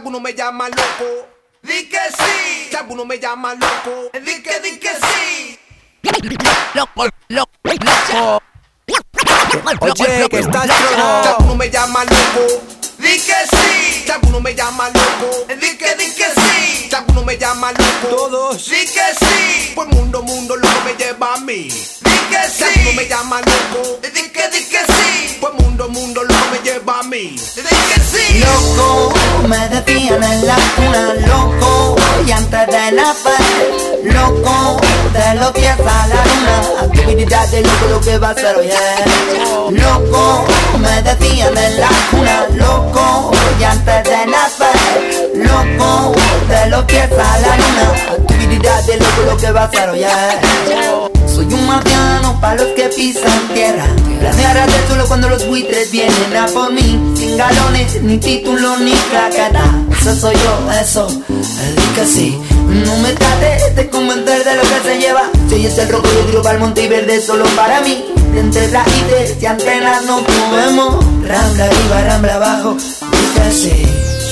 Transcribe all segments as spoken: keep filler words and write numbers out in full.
alguno me llama loco. Di que sí. Si alguno me llama loco. Di que, di que sí. Loco, loco, loco. Oye, que estás trono. Si alguno me llama loco. Di que sí. Si alguno me llama loco. Di que, di que sí. Si alguno me llama loco. Todos. Di que sí. Pues mundo, mundo loco me lleva a mí. Di que sí. Si alguno me llama loco. Di que, di que sí. Pues mundo, mundo loco me lleva a mí. Di que sí. Loco, me decían en la cuna, loco, y antes de nacer, loco, de los pies a la luna, actividad de loco lo que va a ser hoy es. Loco, me decían en la cuna, loco, y antes de nacer, loco, de los pies a la luna, actividad de loco lo que va a ser hoy es. Soy un marciano para los que pisan tierra, planear del suelo cuando los buitres vienen a por mí, sin galones, ni título, ni claqueta. Eso soy yo, eso, el que sí. No me trates de convencer de lo que se lleva. Si es el rojo, yo tiro para el monte y verde solo para mí. Entre raíces y antenas nos movemos. Rambla arriba, rambla abajo. Di que sí,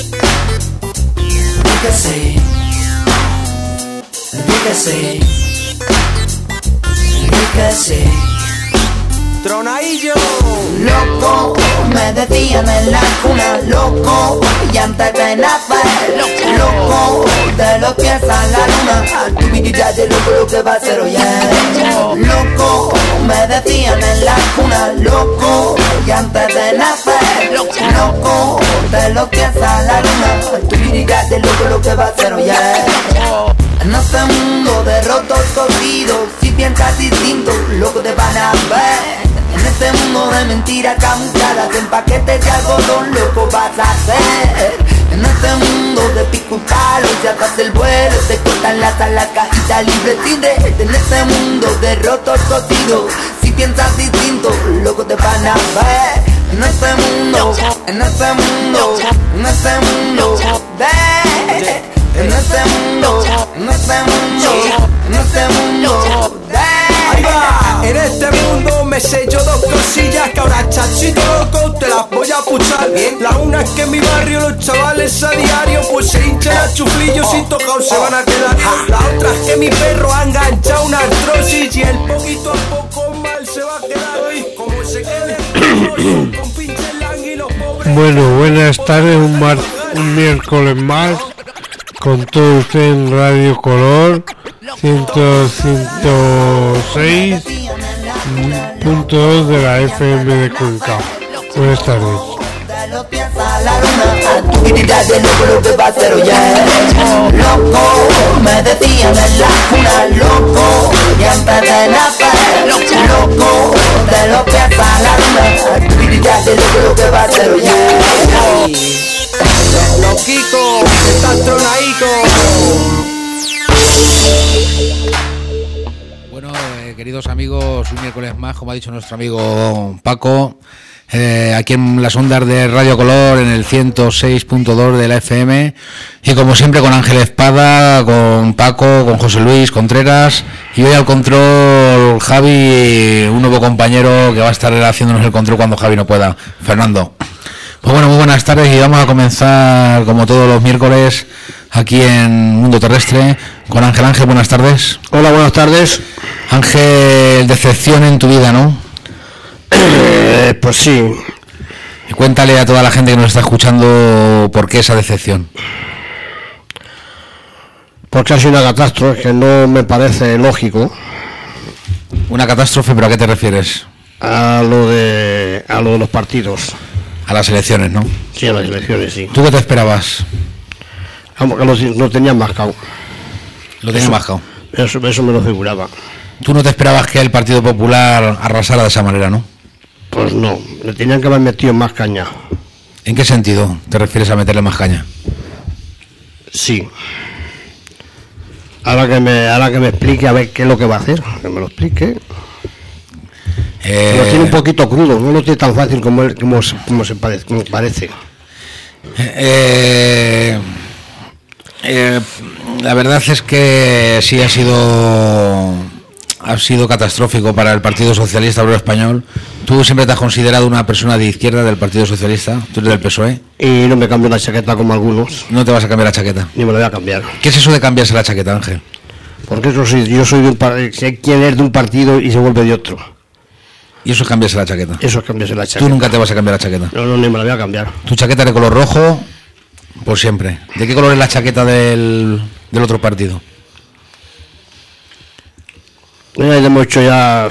di que sí, di que sí, di que sí. Tronadillo. Loco, me decían en la cuna, loco, y antes de nacer, loco, de los pies a la luna, actividad de loco lo que va a ser hoy es. Loco, me decían en la cuna, loco, y antes de nacer, loco, de los pies a la luna, actividad de loco lo que va a ser hoy es. En este mundo de rotos cocidos, si piensas distinto, loco te van a ver. En este mundo de mentiras camufladas, en paquetes de algodón, loco vas a ser. En este mundo de pico y palo, si atas el vuelo, te cortan las alas, cajita libre sin red. En este mundo de rotos cocidos, si piensas distinto, loco te van a ver. En este mundo, en este mundo, en este mundo de... En este mundo, en este mundo, en este mundo de... Ahí va, en este mundo me sé yo dos cosillas que ahora chachito loco te las voy a puchar. La una es que en mi barrio los chavales a diario pues se hinchan a chuflillos y tocados se van a quedar. La otra es que mi perro ha enganchado una artrosis y el poquito a poco mal se va a quedar hoy. Como se quede con pinche lang y los pobres. Bueno, buenas tardes, un, mar, un miércoles más con todo usted en Radio Color ciento seis punto dos de la F M de Cuenca. Buenas tardes. Los pies a la luna, actividad de loco lo que va a ser hoy es. Loco, me decían en la cuna, loco, y antes de nacer, loco, de los pies a la luna, actividad de loco lo que va a ser hoy es. Loquico, estás tronaico. Bueno, eh, queridos amigos, un miércoles más, como ha dicho nuestro amigo Paco, eh, aquí en las ondas de Radio Color, en el ciento seis punto dos de la F M, y como siempre con Ángel Espada, con Paco, con José Luis Contreras, y hoy al control Javi, un nuevo compañero que va a estar haciéndonos el control cuando Javi no pueda, Fernando. Pues bueno, muy buenas tardes y vamos a comenzar como todos los miércoles aquí en Mundo Terrestre con Ángel. Ángel, buenas tardes. Hola, buenas tardes. Ángel, decepción en tu vida, ¿no? Eh, pues sí. Y cuéntale a toda la gente que nos está escuchando por qué esa decepción. Porque ha sido una catástrofe que no me parece lógico. Una catástrofe, ¿pero a qué te refieres? A lo de, a lo de los partidos. A las elecciones, ¿no? Sí, a las elecciones, sí. ¿Tú qué te esperabas? Vamos, que lo, lo tenían mascado. Lo tenían mascado. Eso, eso me lo figuraba. ¿Tú no te esperabas que el Partido Popular arrasara de esa manera, no? Pues no, le tenían que haber metido más caña. ¿En qué sentido te refieres a meterle más caña? Sí. Ahora que me, ahora que me explique a ver qué es lo que va a hacer, que me lo explique. Eh, lo tiene un poquito crudo, no lo tiene tan fácil como, él, como, como, se parece, como parece. Eh, eh, la verdad es que sí ha sido ha sido catastrófico para el Partido Socialista Obrero Español Tú siempre te has considerado una persona de izquierda del Partido Socialista, tú eres del P S O E. Y no me cambio la chaqueta como algunos. No te vas a cambiar la chaqueta. Ni me la voy a cambiar. ¿Qué es eso de cambiarse la chaqueta, Ángel? Porque eso sí, yo soy de un par... sé quién es de un partido y se vuelve de otro. Y eso es cambiarse la chaqueta. Eso es cambiarse la chaqueta. Tú nunca te vas a cambiar la chaqueta. No, no, ni me la voy a cambiar. Tu chaqueta es de color rojo, por siempre. ¿De qué color es la chaqueta del, del otro partido? Mira, ya hemos hecho ya...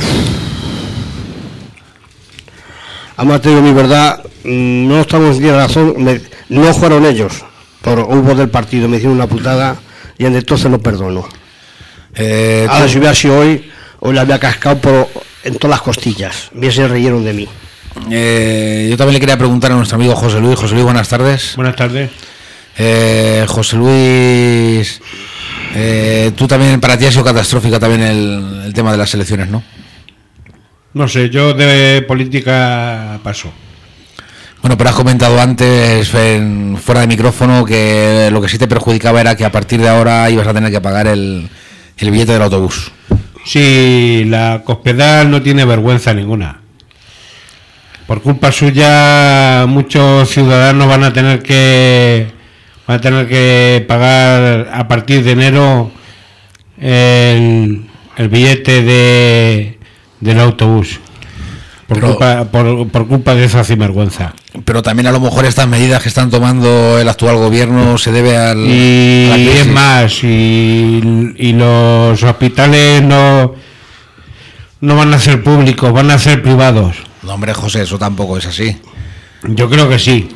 Hemos tenido mi verdad, no estamos en razón, me, no fueron ellos, pero hubo del partido, me hicieron una putada y entonces lo perdono. Eh, Ahora tú- si hubiera sido hoy, hoy la había cascado por, en todas las costillas, bien se reyeron de mí. eh, yo también le quería preguntar a nuestro amigo José Luis. José Luis, buenas tardes. Buenas tardes. Eh, José Luis, eh, tú también, para ti ha sido catastrófica también el, el tema de las elecciones, ¿no? No sé, yo de política paso. Bueno, pero has comentado antes, en- fuera de micrófono, que lo que sí te perjudicaba era que a partir de ahora ibas a tener que pagar el, el billete del autobús. Sí, la Cospedal no tiene vergüenza ninguna. Por culpa suya, muchos ciudadanos van a tener que van a tener que pagar a partir de enero el, el billete de del autobús. Por, Pero- culpa, por, por culpa de esa sinvergüenza. Pero también a lo mejor estas medidas que están tomando el actual gobierno se debe al, Y a la crisis. es más, y, y los hospitales no, no van a ser públicos, van a ser privados. No, hombre, José, eso tampoco es así. Yo creo que sí.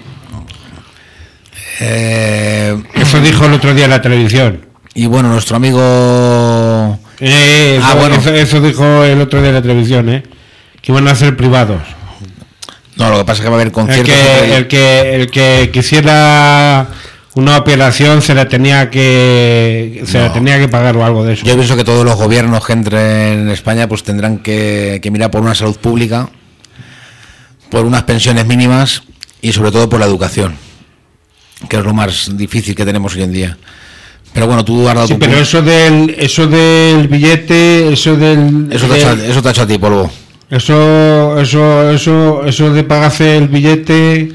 Eh, Eso dijo el otro día en la televisión. y bueno, nuestro amigo... Eh, eso, Ah, bueno. eso, eso dijo el otro día en la televisión, ¿eh? Que iban a ser privados. No, lo que pasa es que va a haber El conciertos... que, el que, el que quisiera una operación se la tenía que se la No. tenía que pagar o algo de eso. Yo pienso que todos los gobiernos que entren en España pues tendrán que, que mirar por una salud pública, por unas pensiones mínimas y sobre todo por la educación, que es lo más difícil que tenemos hoy en día. Pero bueno, tú has dado Sí, tu pero punto. eso del eso del billete, eso del Eso te, ha hecho, del- eso te ha hecho a ti polvo. eso eso eso eso de pagarse el billete,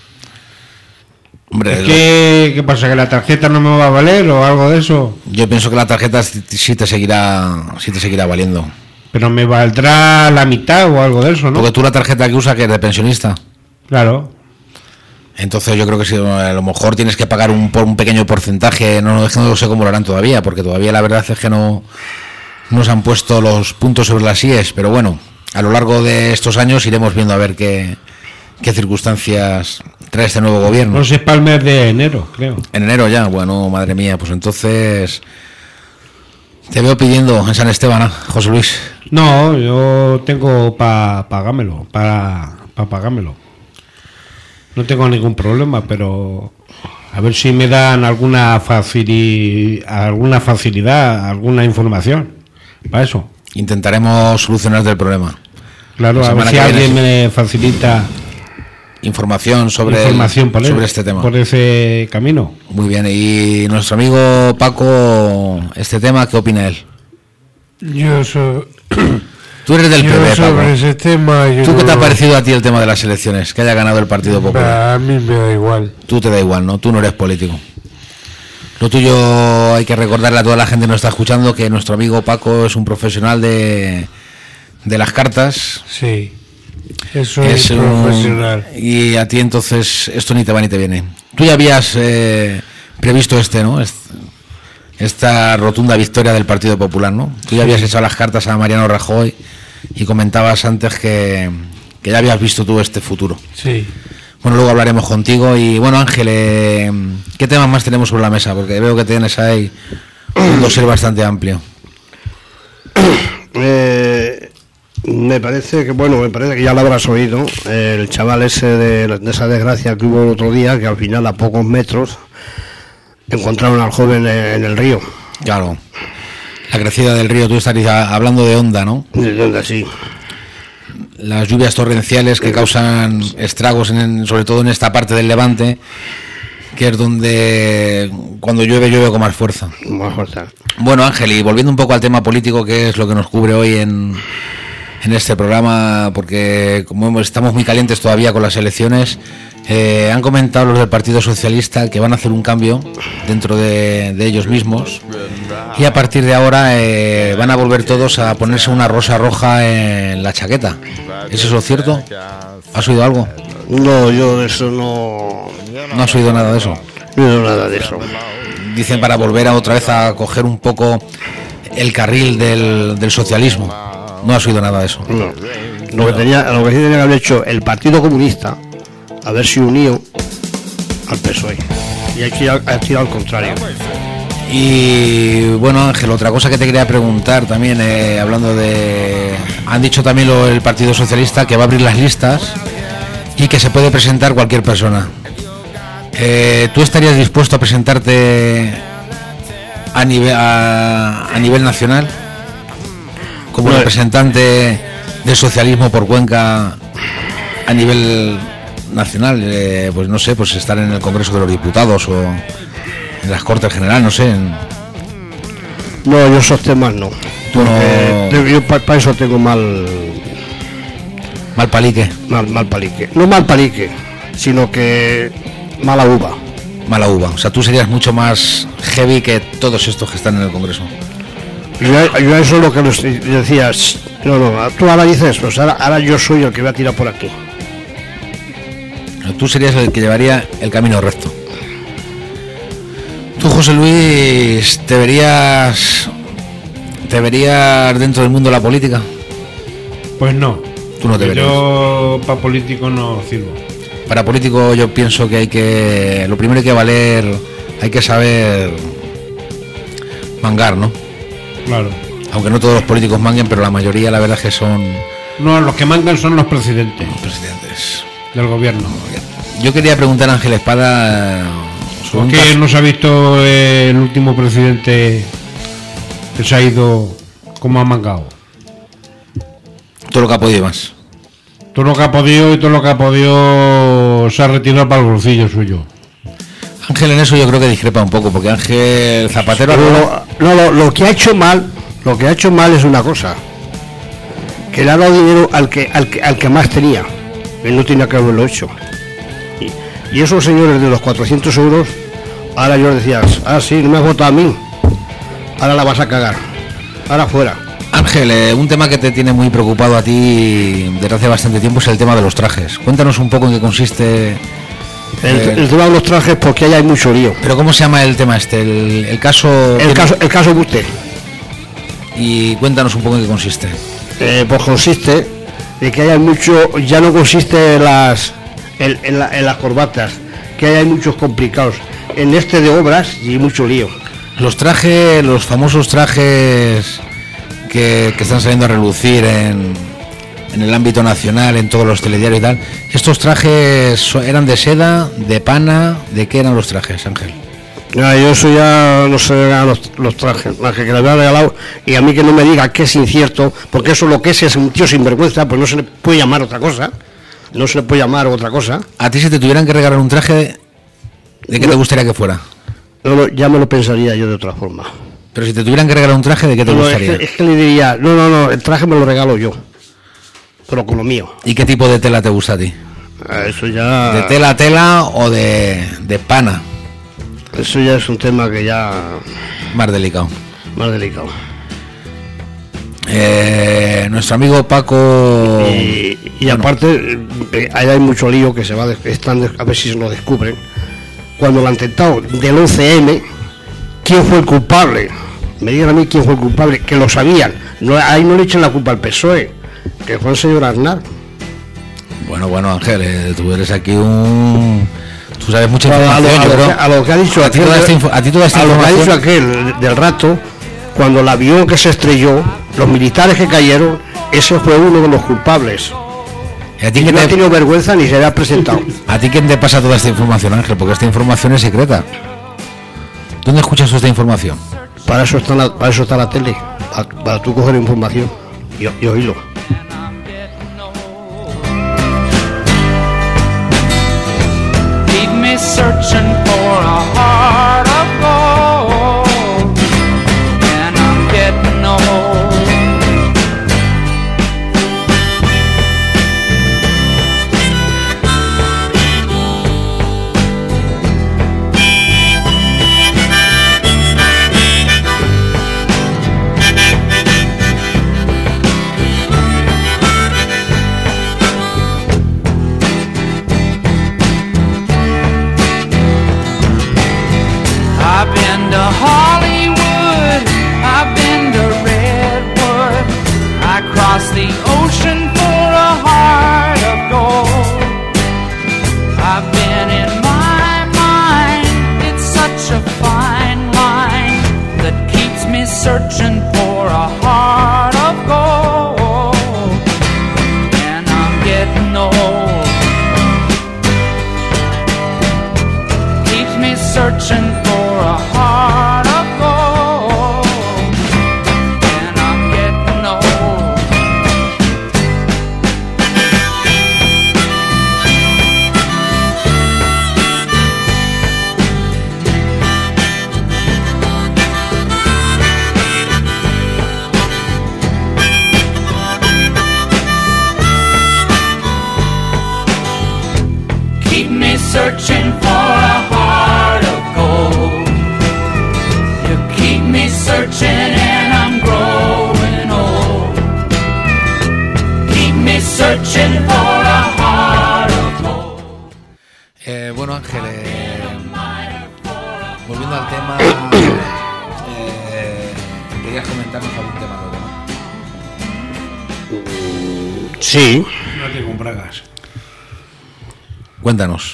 Hombre, es que ¿qué pasa? ¿Que la tarjeta no me va a valer o algo de eso? yo pienso que la tarjeta sí sí te seguirá, sí te seguirá valiendo. Pero me valdrá la mitad o algo de eso, ¿no? Porque tú la tarjeta que usas, que es de pensionista. Claro. Entonces yo creo que sí, a lo mejor tienes que pagar un, por un pequeño porcentaje, no, no, es que no sé cómo lo harán todavía, porque todavía la verdad es que no, no se han puesto los puntos sobre las íes, pero bueno, a lo largo de estos años iremos viendo a ver qué, qué circunstancias trae este nuevo gobierno. No sé, para el mes de enero, creo. En enero ya, bueno, madre mía, pues entonces te veo pidiendo en San Esteban, ¿ah, José Luis? No, yo tengo para pagármelo, para pa pagármelo. No tengo ningún problema, pero a ver si me dan alguna facili alguna facilidad, alguna información para eso. Intentaremos solucionar el problema. Claro, La a ver semana si que alguien viene me facilita información sobre, el- información por, sobre el- este tema. por ese camino. Muy bien, y nuestro amigo Paco, este tema, ¿qué opina él? Yo soy Tú eres del P B, sobre Paco. ese tema. Yo ¿Tú qué te ha no- parecido a ti el tema de las elecciones? Que haya ganado el Partido Popular. A mí me da igual. Tú te da igual, ¿no? Tú no eres político. Lo tuyo hay que recordarle a toda la gente que nos está escuchando que nuestro amigo Paco es un profesional de, de las cartas. Sí. Eso Es es, un- profesional. y a ti entonces esto ni te va ni te viene. Tú ya habías eh, previsto este, ¿no? Est- Esta rotunda victoria del Partido Popular, ¿no? Tú ya habías echado las cartas a Mariano Rajoy y comentabas antes que, que ya habías visto tú este futuro. Sí. Bueno, luego hablaremos contigo y bueno, Ángel, eh, ¿qué temas más tenemos sobre la mesa? Porque veo que tienes ahí un dossier bastante amplio. Eh, me parece que, bueno, me parece que ya lo habrás oído, el chaval ese de, de esa desgracia que hubo el otro día, que al final a pocos metros encontraron al joven en el río. Claro, la crecida del río, tú estarías hablando de Onda, ¿no? ¿De dónde así? Las lluvias torrenciales que causan estragos, en, sobre todo en esta parte del Levante, que es donde cuando llueve, llueve con más fuerza. Más fuerza. Bueno, Ángel, y volviendo un poco al tema político, que es lo que nos cubre hoy en, en este programa, porque como estamos muy calientes todavía con las elecciones, eh, han comentado los del Partido Socialista que van a hacer un cambio dentro de, de ellos mismos y a partir de ahora eh, van a volver todos a ponerse una rosa roja en la chaqueta. ¿Es eso cierto? ¿Has oído algo? No, yo de eso no... ¿No has oído nada de eso? No he oído nada de eso. Dicen para volver a otra vez a coger un poco el carril del, del socialismo. No has oído nada de eso. No. Lo que tenía, lo que sí tenía que haber hecho el Partido Comunista, haberse unido al P S O E. Y ha tirado, ha tirado al contrario. Y bueno, Ángel, otra cosa que te quería preguntar también, eh, hablando de... Han dicho también lo, el Partido Socialista que va a abrir las listas y que se puede presentar cualquier persona. Eh, ¿Tú estarías dispuesto a presentarte a nivel, a, a nivel nacional como no, representante del socialismo por Cuenca a nivel nacional? Eh, pues no sé, pues estar en el Congreso de los Diputados o en las Cortes Generales, no sé. En... No, yo esos temas no. Tú no... Yo para pa eso tengo mal... Mal palique. Mal, mal palique. No mal palique, sino que mala uva. Mala uva. O sea, tú serías mucho más heavy que todos estos que están en el Congreso. Yo, yo eso es lo que les decías. No, no, tú ahora dices, pues ahora, ahora yo soy el que voy a tirar por aquí. Tú serías el que llevaría el camino recto. Tú, José Luis, ¿te verías, te verías dentro del mundo de la política? Pues no. Tú no te verías. Yo para político no sirvo. Para político yo pienso que hay que... Lo primero hay que valer, hay que saber mangar, ¿no? Claro. Aunque no todos los políticos manguen, pero la mayoría la verdad es que son... No, los que mangan son los presidentes. Los presidentes. Del gobierno. Yo quería preguntar a Ángel Espada... ¿Por qué no se ha visto el último presidente que se ha ido como ha mangado? Todo lo que ha podido más. Todo lo que ha podido y todo lo que ha podido se ha retirado para el bolsillo suyo. Ángel en eso yo creo que discrepa un poco, porque Ángel Zapatero... No, no, lo, lo que ha hecho mal, lo que ha hecho mal es una cosa. Que le ha dado dinero al que, al que, al que más tenía. Él no tenía que haberlo hecho. Y, y esos señores de los cuatrocientos euros, ahora yo les decía, ah sí, no me has votado a mí. Ahora la vas a cagar. Ahora fuera. Ángel, eh, un tema que te tiene muy preocupado a ti desde hace bastante tiempo es el tema de los trajes. Cuéntanos un poco en qué consiste... El, eh, el tema de los trajes, porque ahí hay mucho lío. ¿Pero cómo se llama el tema este? El, el caso... El caso, el caso Buster. Y cuéntanos un poco en qué consiste. Eh, pues consiste de que hay mucho... Ya no consiste en las, en, en, la, en las corbatas, que hay muchos complicados. En este de obras y mucho lío. Los trajes, los famosos trajes... Que, que están saliendo a relucir en, en el ámbito nacional, en todos los telediarios y tal. ¿Estos trajes eran de seda, de pana? ¿De qué eran los trajes, Ángel? Ya, yo eso ya no sé los, los trajes, más que, que le había regalado, y a mí que no me diga que es incierto, porque eso lo que es es un tío sinvergüenza, pues no se le puede llamar otra cosa, no se le puede llamar otra cosa. ¿A ti si te tuvieran que regalar un traje, de qué no, te gustaría que fuera? No, no, ya me lo pensaría yo de otra forma. Pero si te tuvieran que regalar un traje, ¿de qué te no, gustaría? Es que, es que le diría, no, no, no, el traje me lo regalo yo, pero con lo mío. ¿Y qué tipo de tela te gusta a ti? Eso ya... ¿De tela a tela o de, de pana? Eso ya es un tema que ya... Más delicado. Más delicado. Eh, nuestro amigo Paco... Y, y bueno, aparte, eh, ahí hay mucho lío que se va, de, están de, a ver si se lo descubren. Cuando el atentado del once eme... ¿Quién fue el culpable? Me digan a mí quién fue el culpable, que lo sabían. No, ahí no le echen la culpa al P S O E, que fue el señor Aznar. Bueno, bueno, Ángel, eh, tú eres aquí un... Tú sabes mucha información. A, a, yo a, creo. a lo que ha dicho a aquel, ti toda esta, info, a ti toda esta a información... lo que ha dicho aquel del, del rato, cuando el avión que se estrelló, los militares que cayeron, ese fue uno de los culpables. ¿Y a ti y que no te... ha tenido vergüenza ni se le ha presentado. ¿A ti quién te pasa toda esta información, Ángel? Porque esta información es secreta. ¿Dónde escuchas tú esta información? Para eso está la, para eso está la tele, para, para tú coger información y, y oírlo. Keep me searching for a heart of gold, and I'm getting old. a heart of gold. And I'm getting old. Keeps me searching for a heart of gold. And I'm getting old. Keep me searching for a heart of gold. You keep me searching and I'm growing old. Keep me searching for a heart of gold. Eh, bueno, Ángel, eh, volviendo al tema, eh, querías comentarnos algún tema nuevo, ¿no? Sí. No te compragas. Cuéntanos.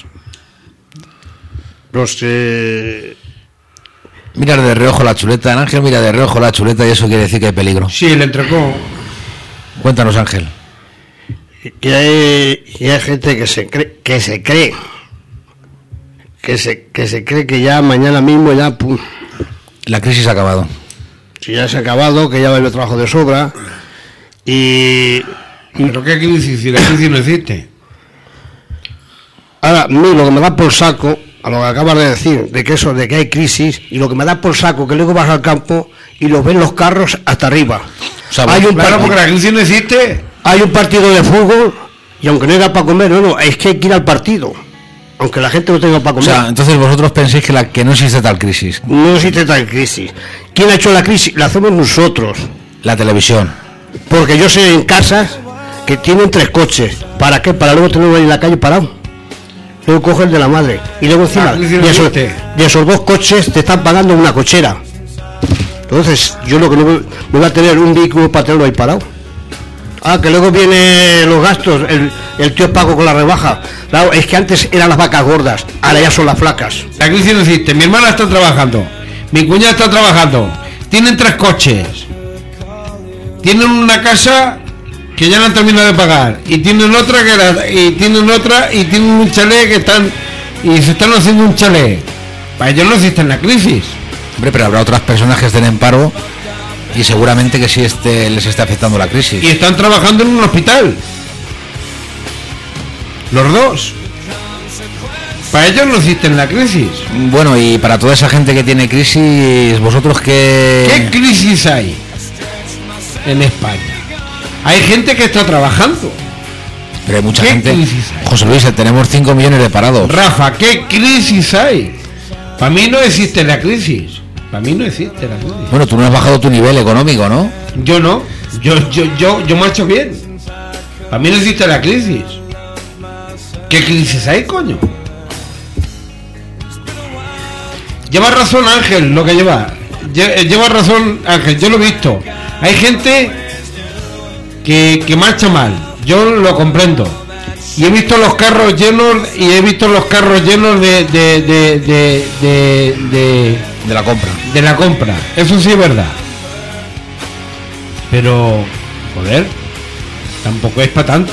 Los que... Mira de reojo la chuleta, Ángel mira de reojo la chuleta y eso quiere decir que hay peligro. Sí, el entrecó. Cuéntanos, Ángel. que hay, que hay gente que se cree, que se cree, que se, que se cree que ya mañana mismo ya, pum, La crisis ha acabado. si ya se ha acabado, que ya va a haber trabajo de sobra y... ¿Pero qué crisis? Si la crisis no existe. Ahora, a mí lo que me da por saco, a lo que acabas de decir, de que eso, de que hay crisis, y lo que me da por saco, que luego vas al campo y los ven los carros hasta arriba. O sea, hay un Claro, par- porque la crisis no existe. hay un partido de fútbol y aunque no haya para comer, no, no, es que hay que ir al partido, aunque la gente no tenga para O comer. sea, entonces vosotros pensáis que, la, que no existe tal crisis. No existe tal crisis. ¿Quién ha hecho la crisis? La hacemos nosotros. La televisión. Porque yo sé en casas que tienen tres coches. ¿Para qué? Para luego tenerlo ahí en la calle parado. Luego coge el de la madre. Y luego encima La crisis no de esos, existe. de esos dos coches te están pagando una cochera. Entonces, yo lo que no voy, no voy a tener un vehículo para tenerlo ahí parado. Ah, que luego vienen los gastos, el, el tío pago con la rebaja. Claro, es que antes eran las vacas gordas, ahora ya son las flacas. La crisis no existe. Mi hermana está trabajando. Mi cuñada está trabajando. Tienen tres coches. Tienen una casa que ya no han terminado de pagar. Y tienen otra que la, y tienen otra y tienen un chalet que están y se están haciendo un chalet. Para ellos no existe la crisis. Hombre, pero habrá otras personas que estén en paro y seguramente que sí este, les está afectando la crisis. Y están trabajando en un hospital. Los dos. Para ellos no existe la crisis. Bueno, y para toda esa gente que tiene crisis, vosotros ¿Qué qué... crisis hay en España? Hay gente que está trabajando. Pero hay mucha ¿Qué gente... crisis hay? José Luis, tenemos cinco millones de parados. Rafa, ¿qué crisis hay? Para mí no existe la crisis. Para mí no existe la crisis. Bueno, tú no has bajado tu nivel económico, ¿no? Yo no. Yo, yo, yo, yo marcho bien. Para mí no existe la crisis. ¿Qué crisis hay, coño? Lleva razón Ángel, lo que lleva. Lle- Lleva razón Ángel, yo lo he visto. Hay gente que, que marcha mal. Yo lo comprendo. Y he visto los carros llenos y he visto los carros llenos de de de de, de, de, De la compra. de la compra. Eso sí es verdad. Pero, joder, tampoco es para tanto.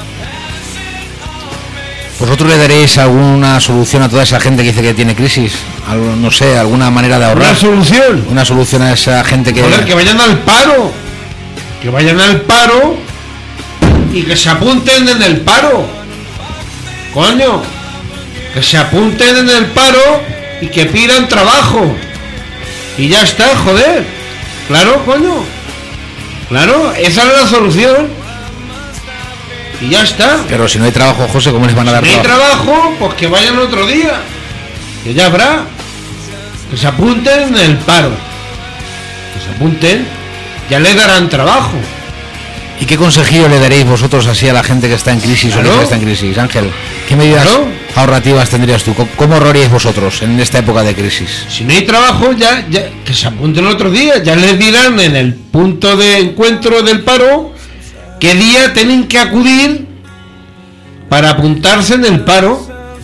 ¿Vosotros le daréis alguna solución a toda esa gente que dice que tiene crisis? Algo, no sé, alguna manera de ahorrar. Una solución. Una solución a esa gente que... Joder, que vayan al paro. Que vayan al paro y que se apunten en el paro. Coño. Que se apunten en el paro y que pidan trabajo. Y ya está, joder. Claro, coño. Claro, esa es la solución. Y ya está. Pero si no hay trabajo, José, ¿cómo les van a dar Si hay trabajo? trabajo, pues que vayan otro día. Que ya habrá. Que se apunten en el paro. Que se apunten. Ya les darán trabajo. ¿Y qué consejillo le daréis vosotros así a la gente que está en crisis o Claro. que está en crisis? Ángel, ¿qué medidas Claro. ahorrativas tendrías tú? ¿Cómo- ¿Cómo ahorraríais vosotros en esta época de crisis? Si no hay trabajo, ya, ya que se apunten otro día. Ya les dirán en el punto de encuentro del paro qué día tienen que acudir para apuntarse en el paro.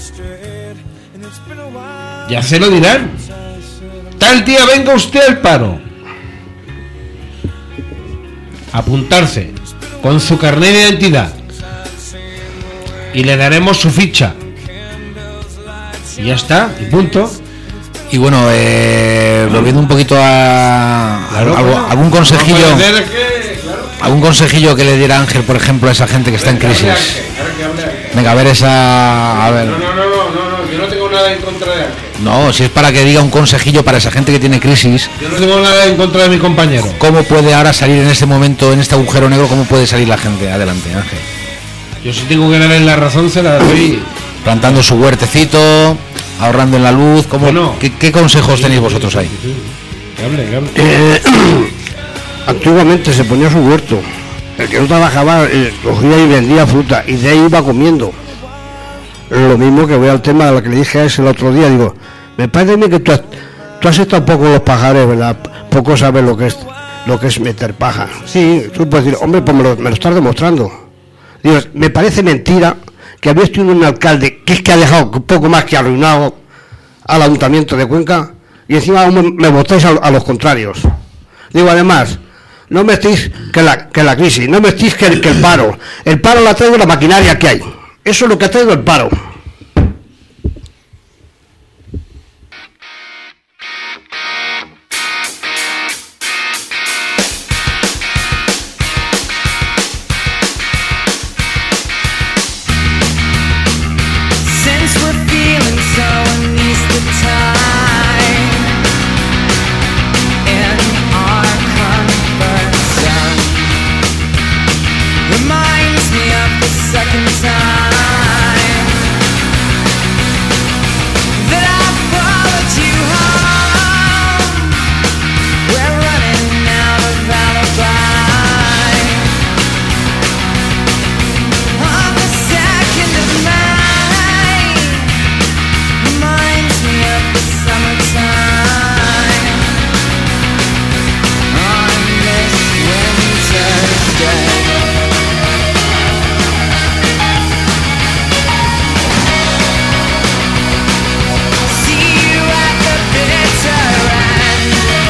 Ya se lo dirán. Tal día venga usted al paro. apuntarse con su carnet de identidad y le daremos su ficha. Y ya está, y punto. Y bueno, eh, volviendo un poquito a, Claro, a- algo- claro. algún consejillo, No puede ser que, claro. algún consejillo que le diera Ángel, por ejemplo, a esa gente que está en crisis. Venga, a ver esa, a ver. No, no, no, no, no, no, yo no tengo nada en contra de Ángel. No, si es para que diga un consejillo para esa gente que tiene crisis, Yo no tengo nada en contra de mi compañero. ¿cómo puede ahora salir en este momento, en este agujero negro, cómo puede salir la gente? Adelante, Ángel. Yo si tengo que darle la razón se la doy. Plantando su huertecito, ahorrando en la luz, ¿cómo, Bueno. ¿qué, qué consejos tenéis vosotros ahí? Que hable, que hable. Eh, antiguamente se ponía su huerto. El que no trabajaba eh, cogía y vendía fruta y de ahí iba comiendo. Lo mismo que voy al tema de lo que le dije a ese el otro día. Digo, me parece a mí que tú has, tú has estado poco en los pajares, ¿verdad? Poco sabes lo que es lo que es meter paja. Sí, tú puedes decir, hombre, pues me lo, me lo estás demostrando. Digo, me parece mentira que había tenido un alcalde que es que ha dejado poco más que arruinado al ayuntamiento de Cuenca y encima aún me, me votáis a, a los contrarios. Digo, además, no me estéis que la, que la crisis, no me estéis que el, que el paro. El paro la traigo la maquinaria que hay. Eso es lo que ha traído el paro. Since we're feeling so uneasy time in our comfort zone, reminds me of the second time that I followed you home. We're running out of alibi on the second of May. Reminds me of the summertime on this winter's day. See you at the bitter end.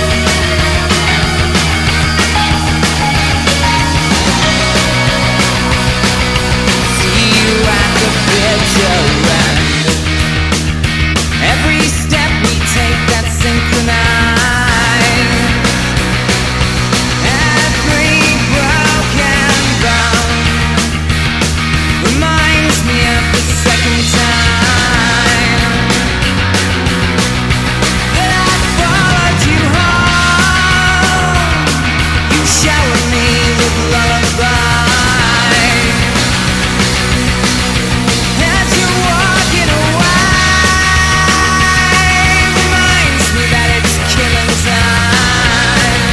See you at the bitter end. Every step we take that's synchronized, every broken bone reminds me of the second time that I followed you home. You showered me with lullaby as you're walking away. Reminds me that it's killing time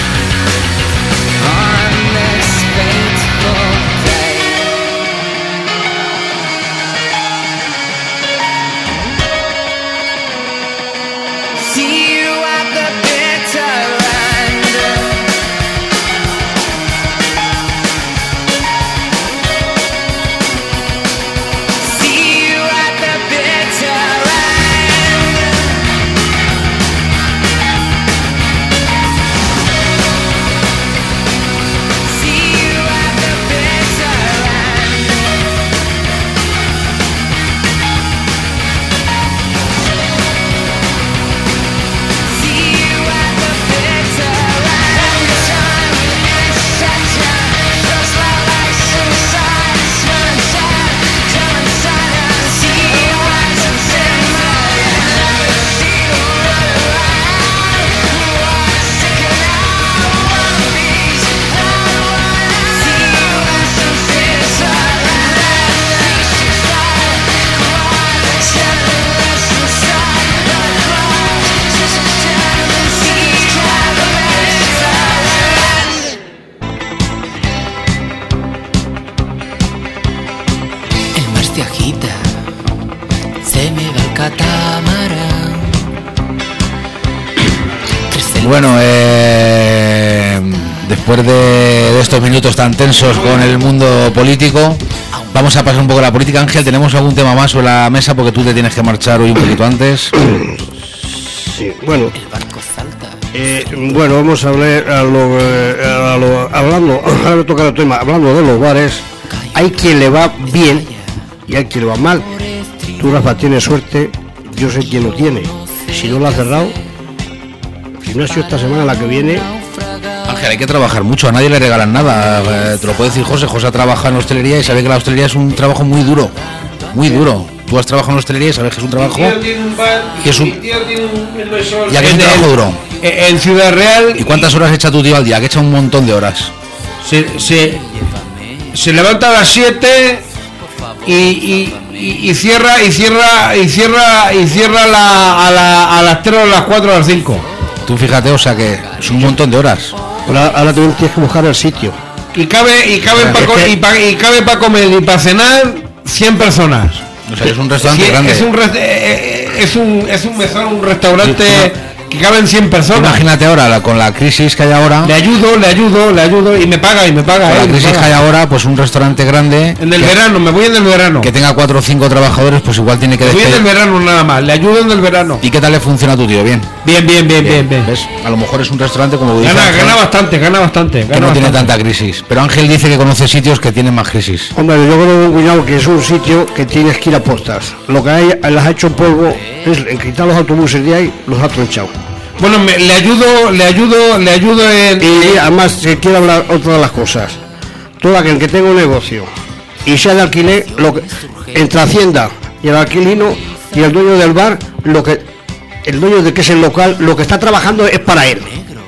on this fateful day. See you at the bitter end. See you at the bitter end. See you at the bitter end. See you at the bitter end. Time is such a just like suicide. Turn sad, turn sad. See you at the bitter end. See the road around. Sick of now, one of these. See you at the bitter end. She's like one, seven less inside the cross. Just a shadow, see you at the bitter end. El mar se agita, se me va el catamarán. Crece el Bueno, eh, después de, de estos minutos tan tensos con el mundo político, vamos a pasar un poco a la política. Ángel, ¿tenemos algún tema más sobre la mesa? Porque tú te tienes que marchar hoy un poquito antes. Sí, bueno, el barco salta. eh, bueno, vamos a hablar a lo, eh, a lo hablando, ahora me toca el tema, hablando de los bares, hay quien le va bien y hay quien le va mal. Tú, Rafa, tienes suerte, yo sé quién lo tiene. Si no lo ha cerrado, el gimnasio esta semana, la que viene. Ángel, hay que trabajar mucho, a nadie le regalan nada. Eh, te lo puede decir José. José ha trabajado en hostelería y sabe que la hostelería es un trabajo muy duro, muy duro. Tú has trabajado en hostelería y sabes que es un trabajo. Y es un. Ya que es un trabajo duro. En Ciudad Real. ¿Y cuántas horas echa tu tío al día? Que echa un montón de horas. Se, se, se levanta a las siete y, y, y, y cierra y cierra y cierra y cierra la, a, la, a las tres, a las cuatro, a las cinco. Tú fíjate, o sea que es un montón de horas. Ahora, ahora también tienes que buscar el sitio. Y cabe y cabe para co- y pa- y cabe para comer y para cenar cien personas. O sea, es un restaurante Sí, grande. Es un, res- eh, eh, es un es un mesón, un restaurante que caben cien personas. Imagínate ahora, la- con la crisis que hay ahora, Le ayudo, le ayudo, le ayudo y me paga y me paga. con eh, la me crisis paga. que hay ahora, pues un restaurante grande En el que, verano, me voy en el verano. que tenga cuatro o cinco trabajadores, pues igual tiene que Me voy en el despedir. verano nada más, le ayudo en el verano. ¿Y qué tal le funciona a tu tío? Bien. Bien, bien, bien, bien, bien. ¿Ves? A lo mejor es un restaurante como dice Gana, Ángel, gana bastante, gana bastante. que Gana no tiene bastante. tanta crisis. Pero Ángel dice que conoce sitios que tienen más crisis. Hombre, yo conozco un cuñado que es un sitio que tienes que ir a postas. Lo que hay, las ha hecho polvo es en quitar los autobuses de ahí, los ha tronchado. Bueno, me- le ayudo, le ayudo, le ayudo en. Y además, se quiere hablar otra de las cosas. Todo aquel que tenga un negocio y sea de alquiler, lo que, entre Hacienda y el alquilino y el dueño del bar, lo que el dueño de que es el local, lo que está trabajando es para él.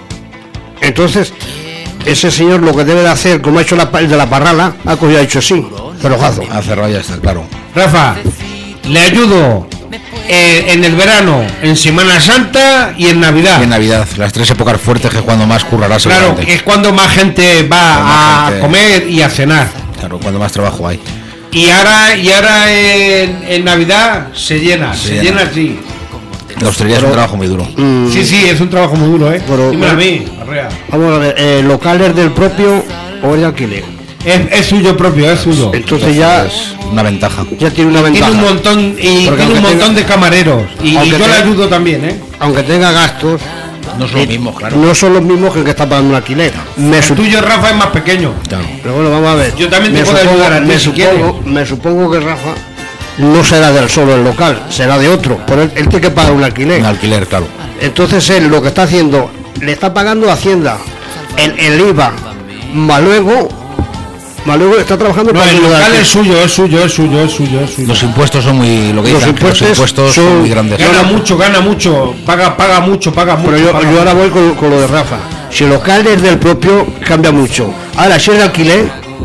Entonces, ese señor lo que debe de hacer, como ha hecho la, el de la Parrala, ha cogido y ha hecho sí, cerojazo. Ha cerrado, ya está, claro. Rafa, le ayudo eh, en el verano, en Semana Santa y en Navidad. Y en Navidad, las tres épocas fuertes que es cuando más currará Claro, seguramente. es cuando más gente va Cuando más a gente- comer y a cenar. Claro, cuando más trabajo hay. Y ahora, y ahora en, en Navidad se llena, Se se, llena. llena así. La hostelería es un trabajo muy duro. Mm, Sí, sí, es un trabajo muy duro, ¿eh? Pero- Dímelo a mí, Arrea. Vamos a ver, eh, locales del propio o de alquiler. Es, es suyo propio, es suyo. Entonces ya, Es una ventaja. ya tiene una ventaja. Tiene un montón y Porque tiene un aunque montón tenga- de camareros. Y, y aunque yo le tenga- ayudo también, ¿eh? Aunque tenga gastos, No son los mismos, claro. no son los mismos que el que está pagando un alquiler. Me El sup- tuyo, Rafa, es más pequeño. Claro. Pero bueno, vamos a ver. Yo también te Me puedo supongo- ayudar a ti me si supongo, me supongo que Rafa no será del solo el local, será de otro. Pero él, él tiene que pagar un alquiler. Un alquiler, claro. Entonces él lo que está haciendo, le está pagando Hacienda, el, el I V A, más luego, más luego está trabajando No, para el ayudar local al- es suyo, es suyo, es suyo, es suyo, es suyo. Los impuestos son muy. Lo que Los dicen, que los impuestos impuestos son, son- muy grandes. Gana mucho, gana mucho, paga, paga mucho, paga mucho. Pero yo, paga yo ahora mucho. voy con, con lo de Rafa. Si el local es del propio, cambia mucho. Ahora, si es de alquiler,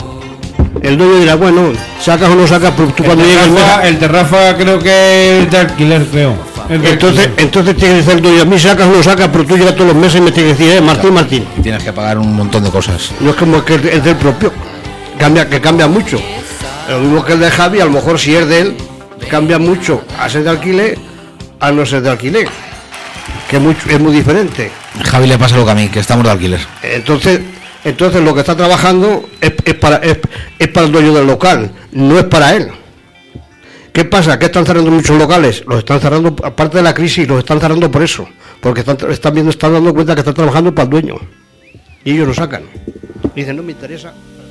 el dueño dirá, bueno, sacas o no sacas, pero tú El cuando de llegas el Rafa- mes- el de Rafa creo que es de alquiler, creo. Es de entonces, alquiler. entonces tiene que decir el dueño, a mí sacas o no sacas, pero tú llegas todos los meses y me tienes que decir, eh, Martín, Martín. Y tienes que pagar un montón de cosas. No es como que es del propio, cambia, que cambia mucho. Lo mismo que el de Javi, a lo mejor si es de él, cambia mucho a ser de alquiler, a no ser de alquiler, que es muy, es muy diferente. Javi le pasa lo que a mí, que estamos de alquiler. Entonces, entonces lo que está trabajando es, es para es, es para el dueño del local, no es para él. ¿Qué pasa? Que están cerrando muchos locales, los están cerrando, aparte de la crisis, los están cerrando por eso, porque están, están viendo, están dando cuenta que están trabajando para el dueño y ellos lo sacan. Y dicen, no me interesa.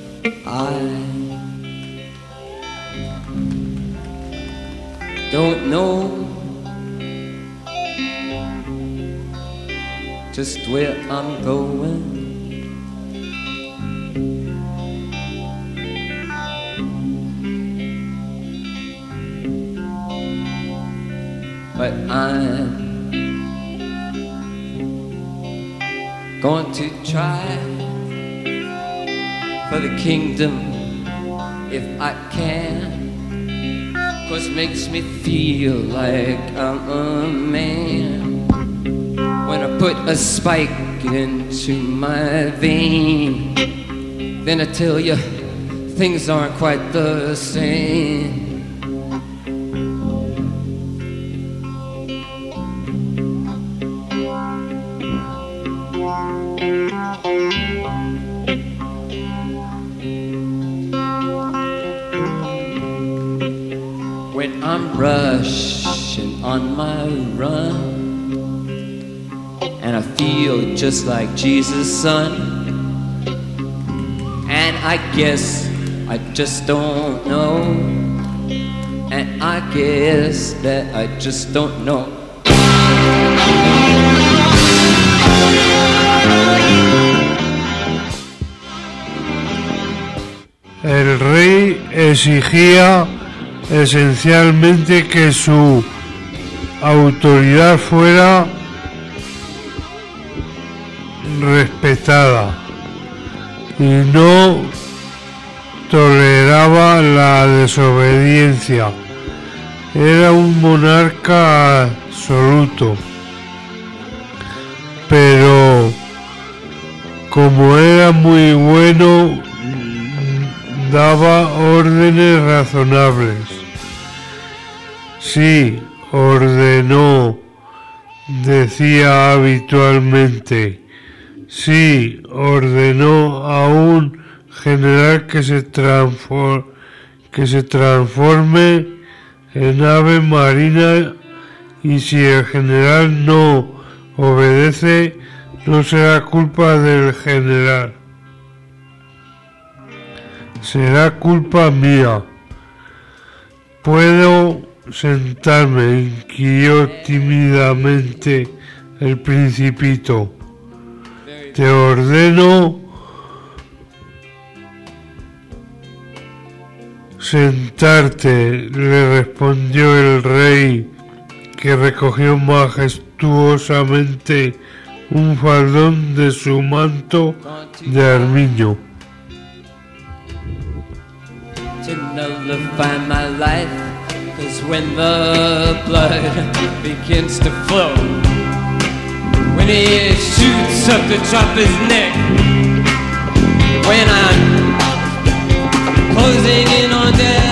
Don't know just where I'm going. But I'm going to try for the kingdom if I can. 'Cause makes me feel like I'm a man when I put a spike into my vein. Then I tell you things aren't quite the same. When I'm rushing on my run and I feel just like Jesus' son, I guess I just don't know. And I guess that I just don't know. El rey exigía esencialmente que su autoridad fuera respetada y no toleraba la desobediencia. Era un monarca absoluto, pero como era muy bueno, daba órdenes razonables. Sí, ordenó, decía habitualmente. Sí, ordenó a un general que se, transfor- que se transforme en ave marina, y si el general no obedece, no será culpa del general. Será culpa mía. ¿Puedo sentarme?, inquirió tímidamente el Principito. Te ordeno sentarte, le respondió el rey, que recogió majestuosamente un faldón de su manto de armiño. To nullify my life, 'cause when the blood begins to flow, when he shoots up to chop his neck, when I'm closing in on death,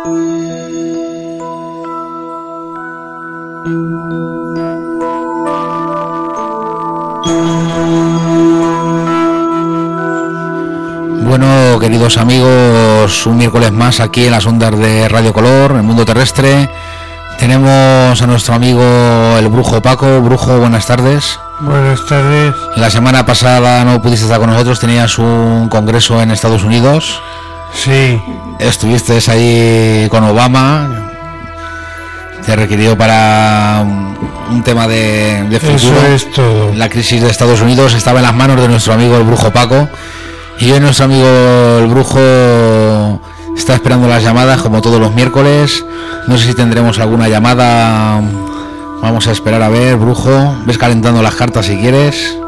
Bueno, queridos amigos, un miércoles más aquí en las ondas de Radio Color, en el mundo terrestre. Tenemos a nuestro amigo el Brujo Paco. Brujo, buenas tardes. Buenas tardes. La semana pasada no pudiste estar con nosotros, tenías un congreso en Estados Unidos. Sí. Estuviste ahí con Obama. Te requirió para un tema de, de futuro. Eso es todo. La crisis de Estados Unidos estaba en las manos de nuestro amigo el Brujo Paco. Y hoy nuestro amigo el Brujo está esperando las llamadas como todos los miércoles. No sé si tendremos alguna llamada. Vamos a esperar a ver, Brujo. Ves calentando las cartas si quieres.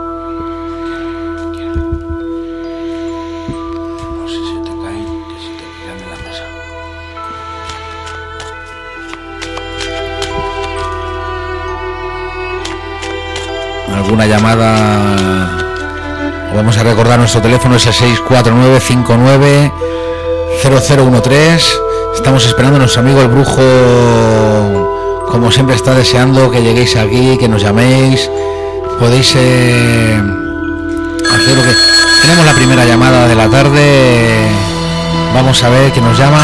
Alguna llamada. Vamos a recordar nuestro teléfono, es el seis cuatro nueve cinco nueve cero cero uno tres. Estamos esperando a nuestro amigo el Brujo, como siempre está deseando que lleguéis aquí, que nos llaméis. Podéis eh, hacer lo que... Tenemos la primera llamada de la tarde. Vamos a ver quién nos llama.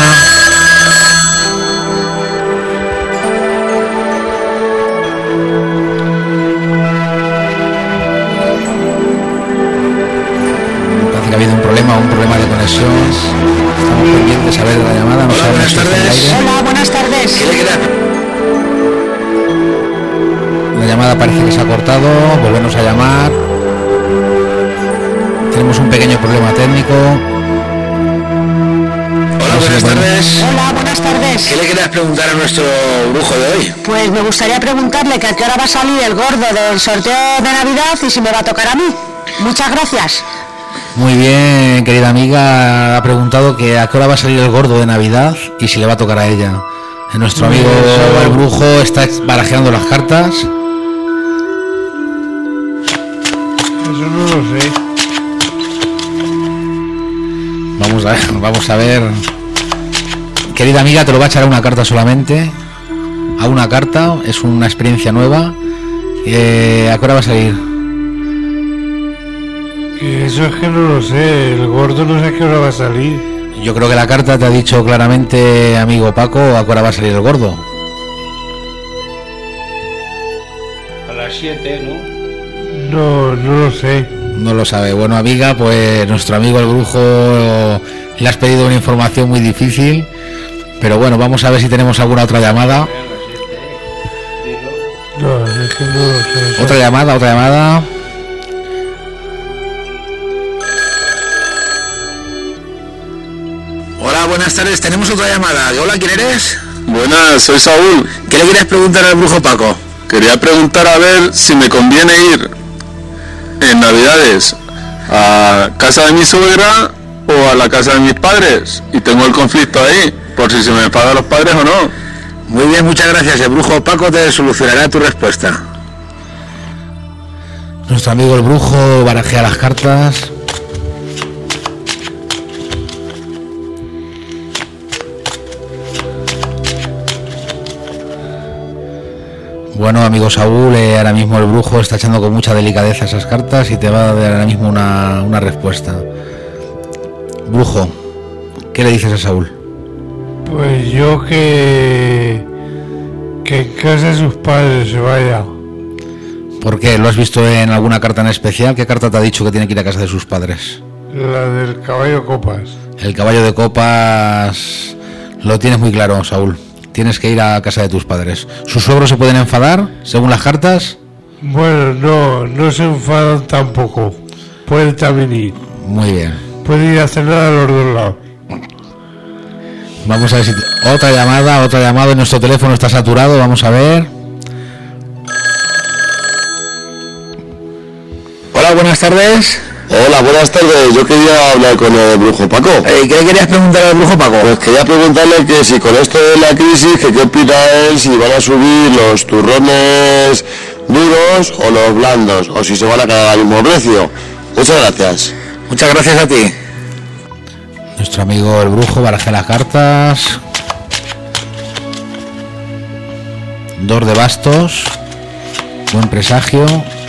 Ha habido un problema, un problema de conexión. Estamos pendientes a ver la llamada. No. Hola, buenas tardes. Hola, buenas tardes. ¿Qué le queda? La llamada parece que se ha cortado. Volvemos a llamar. Tenemos un pequeño problema técnico. Hola, buenas tardes. Hola, buenas tardes. ¿Qué le querías preguntar a nuestro brujo de hoy? Pues me gustaría preguntarle que a qué hora va a salir el gordo del sorteo de Navidad y si me va a tocar a mí. Muchas gracias. Muy bien, querida amiga, ha preguntado que a qué hora va a salir el gordo de Navidad y si le va a tocar a ella. Nuestro amigo el Brujo está barajeando las cartas. Eso no lo sé. Vamos a ver, vamos a ver. Querida amiga, te lo va a echar a una carta solamente. A una carta, es una experiencia nueva. Eh, ¿A qué hora va a salir? Eso es que no lo sé, el gordo no sé a qué hora va a salir. Yo creo que la carta te ha dicho claramente, amigo Paco, a qué hora va a salir el gordo. A las siete, ¿no? No, no lo sé. No lo sabe. Bueno, amiga, pues nuestro amigo el Brujo le has pedido una información muy difícil, pero bueno, vamos a ver si tenemos alguna otra llamada. No, es que no lo sé. Otra llamada, otra llamada. Hola, buenas tardes, tenemos otra llamada. Hola, ¿quién eres? Buenas, soy Saúl. ¿Qué le quieres preguntar al Brujo Paco? Quería preguntar a ver si me conviene ir en Navidades a casa de mi suegra o a la casa de mis padres. Y tengo el conflicto ahí, por si se me pagan los padres o no. Muy bien, muchas gracias. El Brujo Paco te solucionará tu respuesta. Nuestro amigo el Brujo barajea las cartas. Bueno, amigo Saúl, eh, ahora mismo el Brujo está echando con mucha delicadeza esas cartas y te va a dar ahora mismo una, una respuesta. Brujo, ¿qué le dices a Saúl? Pues yo que... que en casa de sus padres se vaya. ¿Por qué? ¿Lo has visto en alguna carta en especial? ¿Qué carta te ha dicho que tiene que ir a casa de sus padres? La del caballo de copas. El caballo de copas lo tienes muy claro, Saúl. Tienes que ir a casa de tus padres. ¿Sus suegros se pueden enfadar, según las cartas? Bueno, no, no se enfadan tampoco. Pueden también ir. Muy bien. Pueden ir a cenar a los dos lados. Vamos a ver si... Otra llamada, otra llamada. En nuestro teléfono está saturado. Vamos a ver. Hola, buenas tardes. Hola, buenas tardes. Yo quería hablar con el Brujo Paco. Eh, ¿Qué querías preguntar al Brujo Paco? Pues quería preguntarle que si con esto de la crisis, que qué opina él, si van a subir los turrones duros o los blandos, o si se van a quedar al mismo precio. Muchas gracias. Muchas gracias a ti. Nuestro amigo el Brujo barajea las cartas. dos de bastos, buen presagio,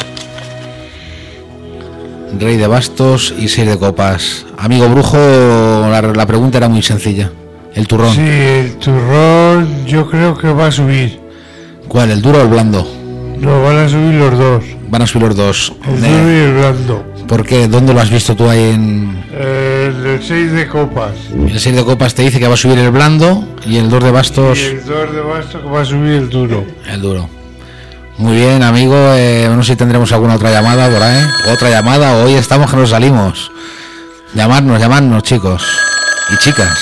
rey de bastos y seis de copas. Amigo brujo, la, la pregunta era muy sencilla. El turrón. Sí, el turrón yo creo que va a subir. ¿Cuál, el duro o el blando? No, van a subir los dos. Van a subir los dos. El Eh, duro y el blando. ¿Por qué? ¿Dónde lo has visto tú ahí en...? Eh, el seis de copas. El seis de copas te dice que va a subir el blando y el dos de bastos... Y el dos de basto que va a subir el duro. El duro. Muy bien, amigo. Eh, no sé si tendremos alguna otra llamada por ahí. Otra llamada. Hoy estamos que nos salimos. Llamadnos, llamadnos, chicos y chicas.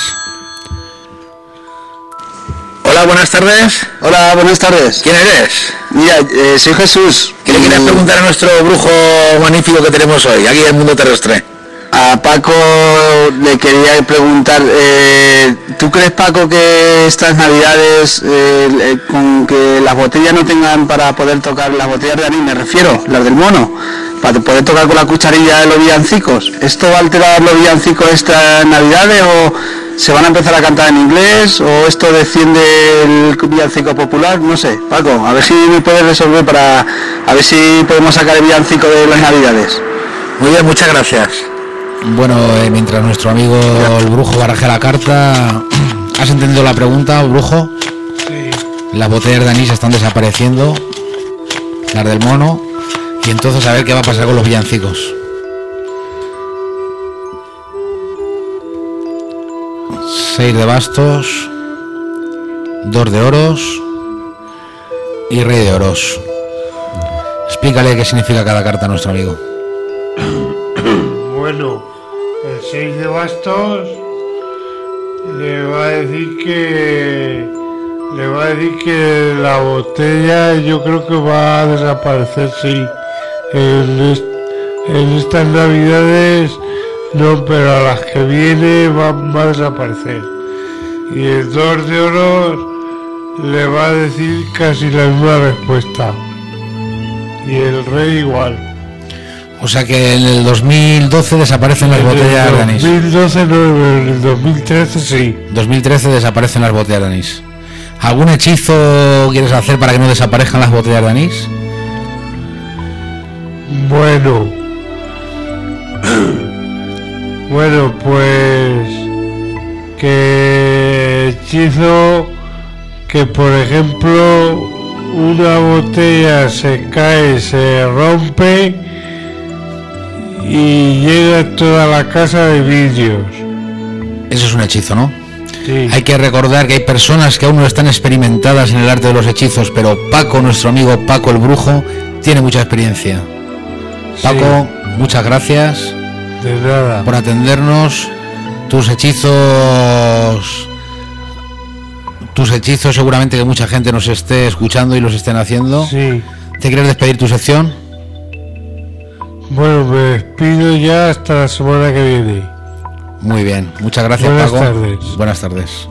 Hola, buenas tardes. Hola, buenas tardes. ¿Quién eres? Mira, eh, soy Jesús. ¿Qué le quieres preguntar a nuestro brujo magnífico que tenemos hoy, aquí en el mundo terrestre? A Paco le quería preguntar, eh, ¿tú crees, Paco, que estas navidades, eh, eh, con que las botellas no tengan para poder tocar, las botellas de anís, me refiero, las del mono, para poder tocar con la cucharilla de los villancicos, ¿esto va a alterar los villancicos estas navidades o se van a empezar a cantar en inglés o esto defiende el villancico popular? No sé, Paco, a ver si me puedes resolver para a ver si podemos sacar el villancico de las navidades. Muy bien, muchas gracias. Bueno, eh, mientras nuestro amigo el brujo baraja la carta, ¿has entendido la pregunta, brujo? Sí. Las botellas de anís están desapareciendo, las del mono, y entonces a ver qué va a pasar con los villancicos. Seis de bastos, dos de oros y rey de oros. Explícale qué significa cada carta a nuestro amigo. Bueno, el seis de bastos le va a decir que le va a decir que la botella yo creo que va a desaparecer, sí. En, est en estas navidades no, pero a las que viene va, va a desaparecer. Y el dos de oro le va a decir casi la misma respuesta. Y el rey igual. O sea que en el dos mil doce desaparecen las En botellas de anís. En el dos mil doce no, en el dos mil trece sí. dos mil trece desaparecen las botellas de anís. ¿Algún hechizo quieres hacer para que no desaparezcan las botellas de anís? Bueno. Bueno, pues que hechizo que por ejemplo una botella se cae, se rompe y llega toda la casa de vidrios. Eso es un hechizo, ¿no? Sí. Hay que recordar que hay personas que aún no están experimentadas en el arte de los hechizos, pero Paco, nuestro amigo Paco el brujo, tiene mucha experiencia. Paco, sí. Muchas gracias. De nada. Por atendernos. Tus hechizos... Tus hechizos seguramente que mucha gente nos esté escuchando y los estén haciendo. Sí. ¿Te quieres despedir tu sección? Bueno, me despido ya hasta la semana que viene. Muy bien, muchas gracias, Buenas Paco. tardes. Buenas tardes.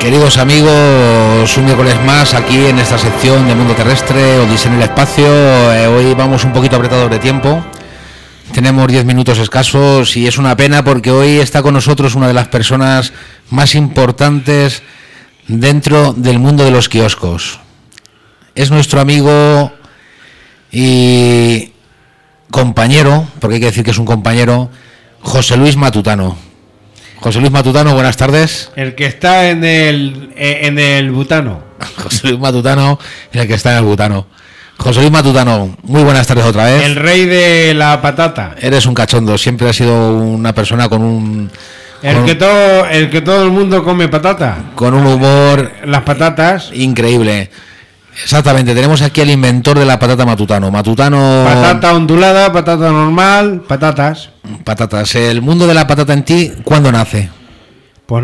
Queridos amigos, un miércoles más aquí en esta sección de Mundo Terrestre, Odisea en el Espacio. Eh, hoy vamos un poquito apretados de tiempo. Tenemos diez minutos escasos y es una pena porque hoy está con nosotros una de las personas más importantes dentro del mundo de los kioscos. Es nuestro amigo y compañero, porque hay que decir que es un compañero, José Luis Matutano. José Luis Matutano, buenas tardes. El que está en el en el butano. José Luis Matutano, el que está en el butano. José Luis Matutano, muy buenas tardes otra vez. El rey de la patata. Eres un cachondo, siempre has sido una persona con un... El con que un, todo el que todo el mundo come patata. Con un humor... Las patatas. Increíble. Exactamente, tenemos aquí al inventor de la patata Matutano. Matutano... Patata ondulada, patata normal, patatas. Patatas. El mundo de la patata en ti, ¿cuándo nace? Pues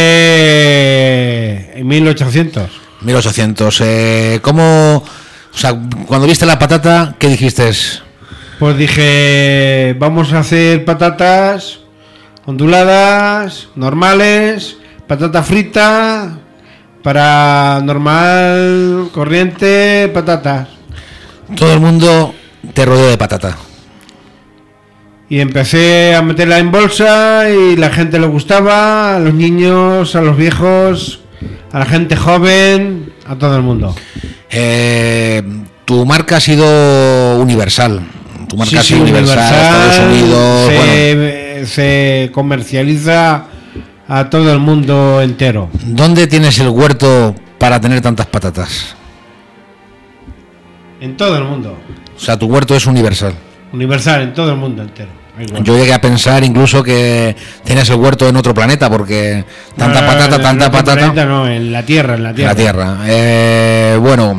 nace en mil ochocientos. mil ochocientos. Eh, ¿Cómo...? O sea, cuando viste la patata, ¿qué dijiste? Pues dije, vamos a hacer patatas onduladas, normales, patata frita... Para normal, corriente, patatas. Todo el mundo te rodeó de patata. Y empecé a meterla en bolsa y la gente le gustaba, a los niños, a los viejos, a la gente joven, a todo el mundo. Eh, tu marca ha sido universal. Tu marca Sí, ha sido sí, universal, universal, Estados Unidos. Se, Bueno. se comercializa a todo el mundo entero. ¿Dónde tienes el huerto para tener tantas patatas? En todo el mundo. O sea, tu huerto es universal. Universal, en todo el mundo entero. Yo llegué a pensar incluso que tenías el huerto en otro planeta, porque tanta No, patata, en tanta otro patata. planeta no, en la Tierra, en la Tierra. En la Tierra. Eh, bueno,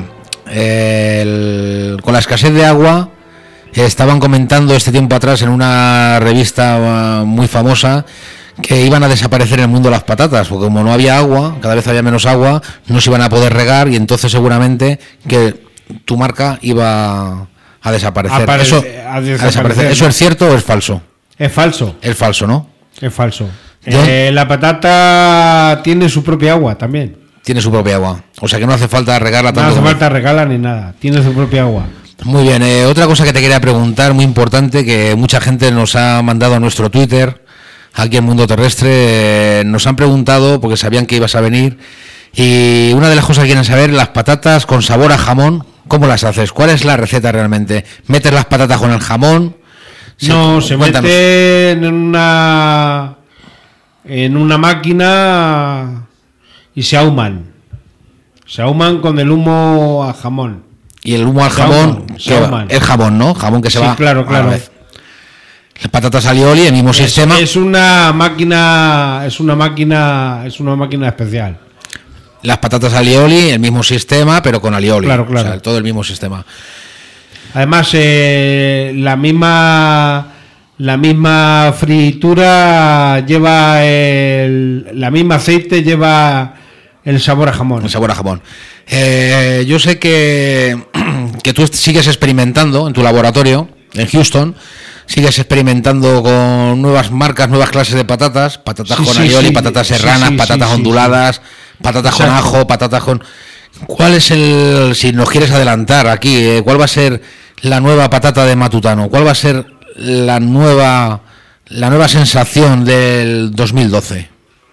el- con la escasez de agua, estaban comentando este tiempo atrás en una revista uh, muy famosa que iban a desaparecer en el mundo las patatas, porque como no había agua, cada vez había menos agua, no se iban a poder regar y entonces seguramente que tu marca iba a desaparecer. Apare- Eso, a a desaparecer. desaparecer. ¿Eso es cierto o es falso? Es falso. Es falso, ¿no? Es falso. ¿Yo? Eh, la patata tiene su propia agua también. Tiene su propia agua. O sea que no hace falta regarla No tanto. hace como- falta regalar ni nada. Tiene su propia agua. Muy bien, eh, otra cosa que te quería preguntar, muy importante, que mucha gente nos ha mandado a nuestro Twitter, aquí en Mundo Terrestre, eh, nos han preguntado, porque sabían que ibas a venir, y una de las cosas que quieren saber, las patatas con sabor a jamón, ¿cómo las haces? ¿Cuál es la receta realmente? ¿Metes las patatas con el jamón? No, se cuéntanos. mete en una en una máquina y se ahuman. Se ahuman con el humo a jamón. Y el humo al Se jamón, ahuman, se ¿qué va? ahuman. Es jamón, ¿no? Jamón que se Sí, va claro, a la claro. vez. Las patatas alioli, el mismo Es, sistema. es una máquina, es una máquina, es una máquina especial. Las patatas alioli, el mismo sistema, pero con alioli. Claro, claro. O sea, todo el mismo sistema. Además, eh, la misma la misma fritura lleva el la misma aceite lleva el sabor a jamón. El sabor a jamón. Eh, yo sé que, que tú sigues experimentando en tu laboratorio, en Houston, sigues experimentando con nuevas marcas, nuevas clases de patatas, patatas Sí, con sí, alioli, sí. patatas Sí, serranas, sí, patatas sí, sí, onduladas, patatas con Exacto. ajo, patatas con... ¿Cuál es el, si nos quieres adelantar aquí, eh, cuál va a ser la nueva patata de Matutano? ¿Cuál va a ser la nueva, la nueva sensación del dos mil doce?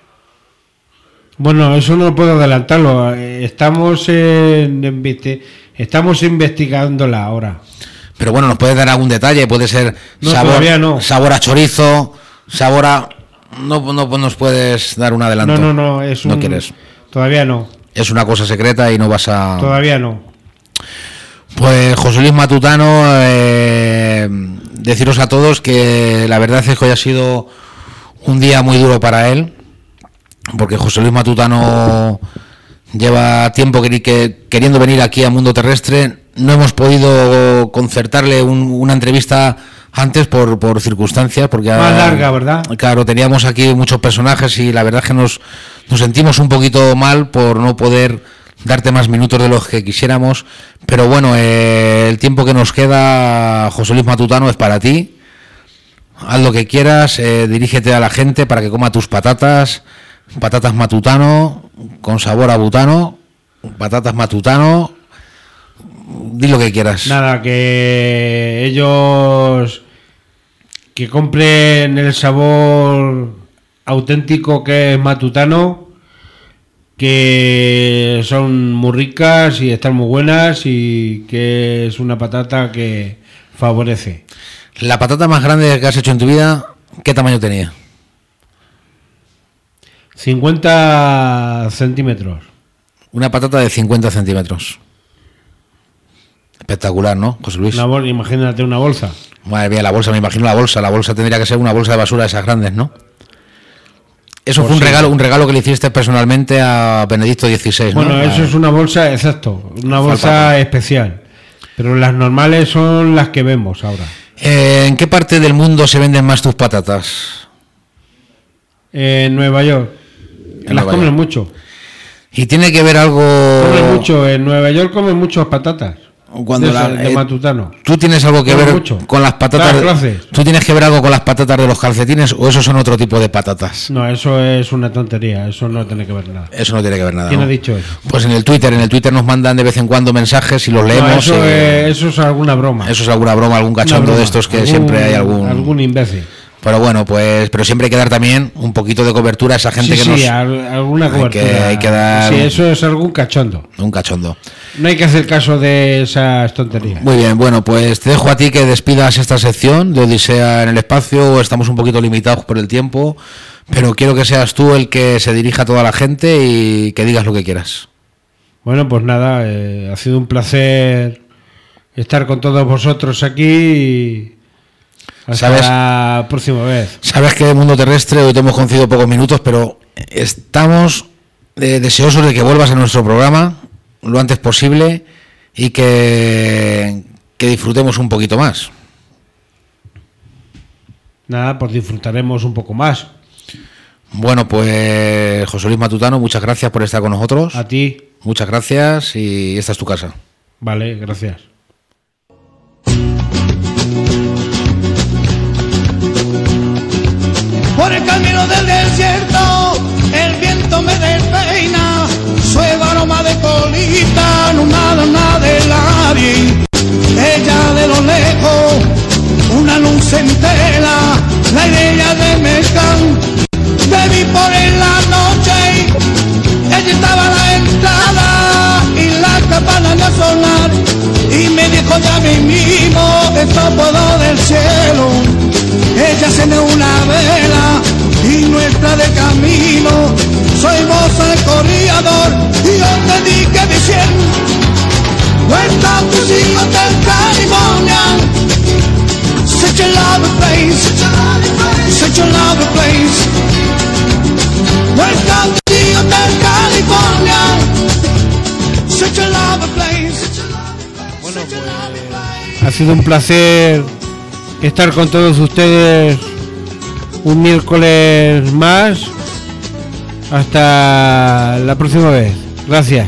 Bueno, eso no puedo adelantarlo. Eh, Estamos en, investi- estamos investigándola ahora. Pero bueno, ¿nos puedes dar algún detalle? Puede ser No, sabor, todavía no. sabor a chorizo, sabor a... No, no nos puedes dar un adelanto. No, no, no, es No un- quieres. Todavía no. Es una cosa secreta y no vas a... Todavía no. Pues José Luis Matutano, eh, deciros a todos que la verdad es que hoy ha sido un día muy duro para él, porque José Luis Matutano lleva tiempo que, que, queriendo venir aquí a Mundo Terrestre. No hemos podido concertarle un, una entrevista antes por, por circunstancias, porque Más larga, ¿verdad? Claro, teníamos aquí muchos personajes y la verdad es que nos, nos sentimos un poquito mal por no poder darte más minutos de los que quisiéramos, pero bueno, eh, el tiempo que nos queda, José Luis Matutano, es para ti. Haz lo que quieras, eh, dirígete a la gente para que coma tus patatas, patatas Matutano, con sabor a butano, patatas matutano, di lo que quieras. Nada, que ellos que compren el sabor auténtico que es matutano, que son muy ricas y están muy buenas y que es una patata que favorece. La patata más grande que has hecho en tu vida, ¿qué tamaño tenía? cincuenta centímetros. Una patata de cincuenta centímetros. Espectacular, ¿no, José Luis? Una bol- imagínate una bolsa. Madre mía, la bolsa, me imagino la bolsa. La bolsa tendría que ser una bolsa de basura de esas grandes, ¿no? Eso Pues fue un sí. regalo, un regalo que le hiciste personalmente a Benedicto dieciséis, ¿no? Bueno, eso es una bolsa, exacto, una bolsa Falta. especial. Pero las normales son las que vemos ahora. Eh, ¿En qué parte del mundo se venden más tus patatas? En Nueva York. En las Nueva comen York. mucho. Y tiene que ver algo... Comen mucho. En Nueva York comen muchas patatas. Cuando de, la- esa- de eh, matutano. ¿Tú tienes algo que Comen ver mucho. con las patatas? Las de- clases. ¿Tú tienes que ver algo con las patatas de los calcetines o esos son otro tipo de patatas? No, eso es una tontería. Eso no tiene que ver nada. Eso no tiene que ver nada. ¿Quién ¿no? ha dicho eso? Pues en el Twitter, en el Twitter nos mandan de vez en cuando mensajes y los leemos. No, eso, eh, es, eso es alguna broma. Eso es alguna broma, algún Una cachondo broma. de estos que Algún- siempre hay algún... Algún imbécil. Pero bueno, pues, pero siempre hay que dar también un poquito de cobertura a esa gente Sí, que sí, nos... al- alguna hay cobertura. que- hay que dar- Sí, eso es algún cachondo. Un cachondo. No hay que hacer caso de esas tonterías. Muy bien, bueno, pues te dejo a ti que despidas esta sección de Odisea en el Espacio. Estamos un poquito limitados por el tiempo, pero quiero que seas tú el que se dirija a toda la gente y que digas lo que quieras. Bueno, pues nada, eh, ha sido un placer estar con todos vosotros aquí y hasta ¿Sabes? la próxima vez. Sabes que de Mundo Terrestre hoy te hemos concedido pocos minutos, pero estamos eh, deseosos de que vuelvas a nuestro programa lo antes posible y que, que disfrutemos un poquito más. Nada, pues disfrutaremos un poco más. Bueno, pues José Luis Matutano, muchas gracias por estar con nosotros. A ti. Muchas gracias y esta es tu casa. Vale, gracias. Por el camino del desierto, el viento me despeina, suave aroma de colita, no nada, nada de nadie. Ella de lo lejos, una luz entera, la idea de Mecán, te vi por en la noche, ella estaba a la entrada y la campana de sonar, y me dijo ya mismo, esto puedo del cielo. Ella tiene una vela y nuestra de camino. Soy vos el corredor y yo te dije diciendo, welcome to the Hotel California. Such a lovely place, such a lovely place. Welcome to the Hotel California. Such a lovely place. Bueno, pues ha sido un placer estar con todos ustedes un miércoles más. Hasta la próxima vez. Gracias.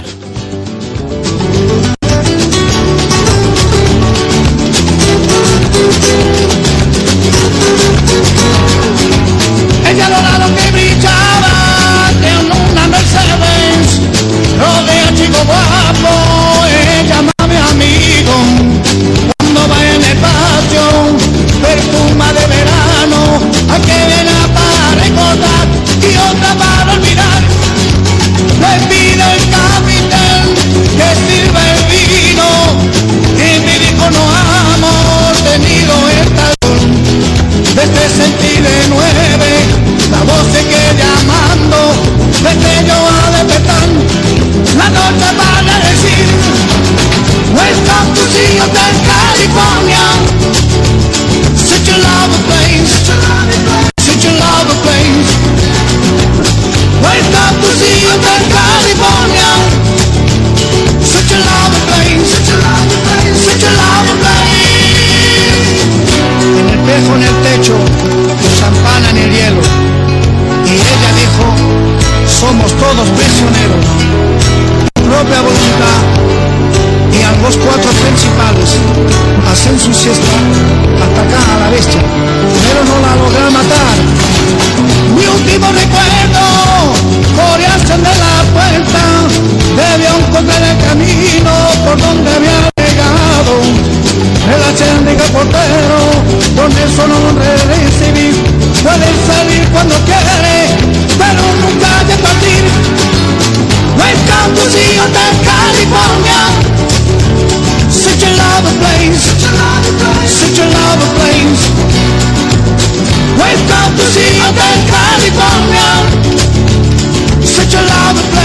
Ella lo lado que brillaba en una Mercedes, rodea chico guapo, ella mami amigo. Cuando va en el patio, perfuma de verano, hay que verla para recordar y otra para olvidar. Le pido el capitán que sirva el vino, y me dijo no hemos tenido esta desde sentí de nueve, la voz sigue llamando, desde yo a despertar, la noche para decir, welcome to the Hotel California, such a lovely place, such a lovely place, welcome to the Hotel California, such a lovely place, such a lovely place, such a lovely place. En el espejo en el techo, champana en el hielo, y ella dijo, somos todos prisioneros, propia voluntad, y a los cuatro principales hacen su siesta, atacan a la bestia, pero no la logran matar. Mi último recuerdo, corearse de la puerta. cuando quiere, pero nunca de partir. Welcome to the Hotel California. Such a lovely place, such a lovely place. Welcome to the Hotel California. Such a lovely place.